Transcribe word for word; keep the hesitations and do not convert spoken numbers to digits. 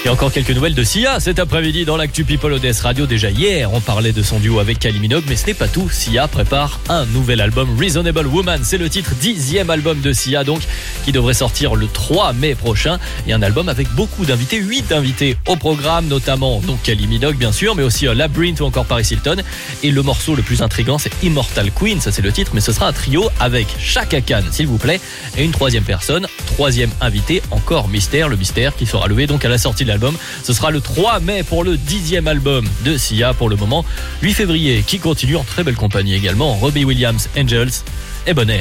Et encore quelques nouvelles de Sia cet après-midi dans l'actu People O D S Radio. Déjà hier, on parlait de son duo avec Kylie Minogue, mais ce n'est pas tout. Sia prépare un nouvel album, Reasonable Woman. C'est le titre dixième album de Sia, donc, qui devrait sortir le trois mai prochain. Et un album avec beaucoup d'invités, huit invités au programme, notamment donc Kylie Minogue, bien sûr, mais aussi euh, Labrinth ou encore Paris Hilton. Et le morceau le plus intriguant, c'est Immortal Queen, ça c'est le titre, mais ce sera un trio avec Chaka Khan, s'il vous plaît, et une troisième personne, troisième invité, encore mystère, le mystère qui sera levé donc à la sortie de l'album. Ce sera le trois mai pour le dixième album de Sia pour le moment. huit février, qui continue en très belle compagnie également, Robbie Williams, Angels et Bonnet.